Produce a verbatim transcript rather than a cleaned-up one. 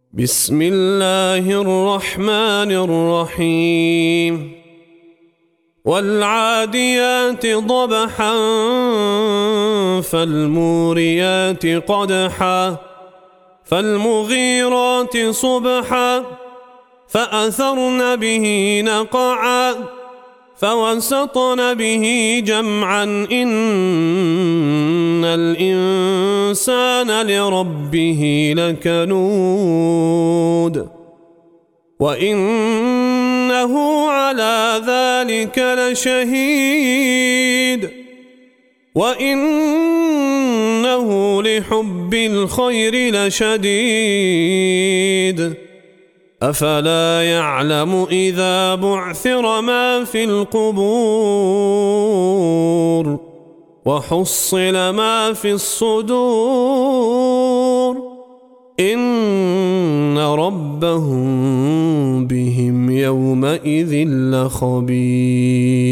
بسم الله الرحمن الرحيم والعاديات ضبحا فالموريات قدحا فالمغيرات صبحا فأثرن به نقعا فوسطن به جمعا إن الإنسان لربه لكنود وإنه على ذلك لشهيد وإنه لحب الخير لشديد أفلا يعلم إذا بعثر ما في القبور وحصل ما في الصدور إن ربهم بهم يومئذ لخبير.